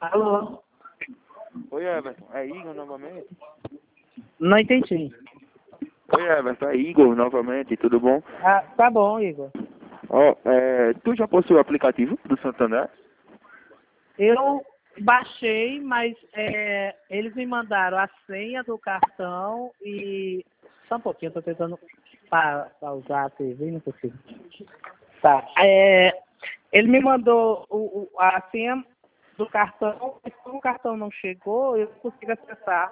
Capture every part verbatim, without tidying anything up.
Alô? Oi, Everton. É Igor novamente? Não entendi. Oi, Everton. É Igor novamente. Tudo bom? Ah, tá bom, Igor. Ó, é, tu já possui o aplicativo do Santander? Eu baixei, mas é, eles me mandaram a senha do cartão e... Só um pouquinho, eu tô tentando pa- pausar a T V, não consigo. Tá. É, ele me mandou o, o- a senha do cartão, mas como o cartão não chegou, eu não consigo acessar.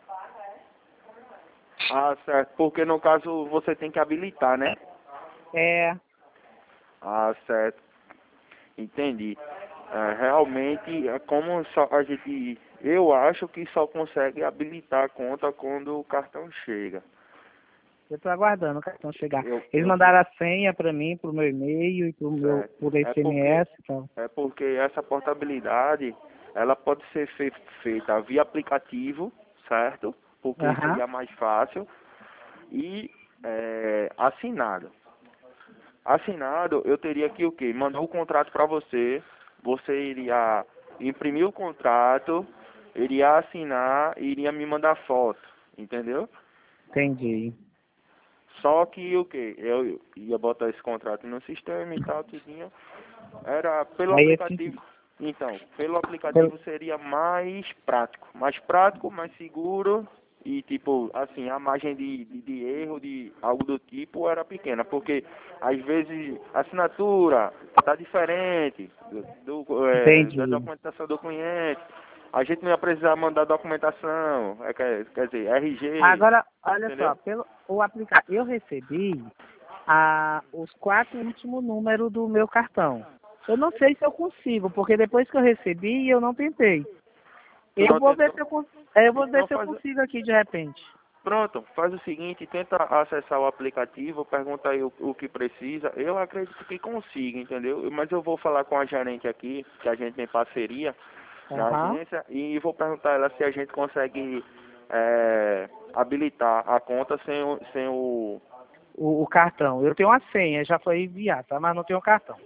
Ah, certo. Porque no caso você tem que habilitar, né? É, Ah, certo. Entendi. É, realmente, é como só a gente... Eu acho que só consegue habilitar a conta quando o cartão chega. eu tô aguardando o cartão chegar. Eu, Eles eu vou... mandaram a senha para mim, pro meu e-mail e pro meu, Certo. por É porque, S M S e tal. é porque essa portabilidade, ela pode ser fe- feita via aplicativo, certo? Porque Aham. seria mais fácil. E é, assinado. Assinado, eu teria que o quê? Mandar o contrato para você, você iria imprimir o contrato, iria assinar e iria me mandar foto, entendeu? Entendi. Só que o quê? Eu ia botar esse contrato no sistema e tal, tudinho. Era pelo Aí eu te... aplicativo. Então, pelo eu- aplicativo seria mais prático. Mais prático, mais seguro e tipo, assim, a margem de, de, de erro, de algo do tipo era pequena, porque às vezes a assinatura tá diferente do, do, é, da Entendi. documentação do cliente. A gente não ia precisar mandar documentação, é, quer, quer dizer, R G, Agora, olha só, entendeu? pelo o aplicativo, eu recebi a, os quatro últimos números do meu cartão. Eu não sei se eu consigo, porque depois que eu recebi, eu não tentei. Tu Eu não vou ver tentou? se eu, cons- eu vou ver Então se eu faz, consigo aqui de repente. pronto, faz o seguinte, tenta acessar o aplicativo, pergunta aí o, o que precisa. Eu acredito que consiga, entendeu? Mas eu vou falar com a gerente aqui, que a gente tem parceria na Aham. agência, e vou perguntar a ela se a gente consegue é, habilitar a conta sem o, sem o... O, o cartão. Eu tenho uma senha, já foi enviado, tá? Mas não tenho o cartão.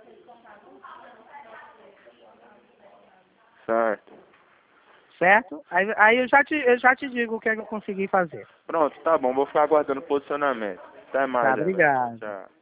Certo. Certo? Aí, aí eu, já te, eu já te digo o que é que eu consegui fazer. Pronto, tá bom, vou ficar aguardando o posicionamento. Até Tá, mais, Everton. obrigado. Tchau.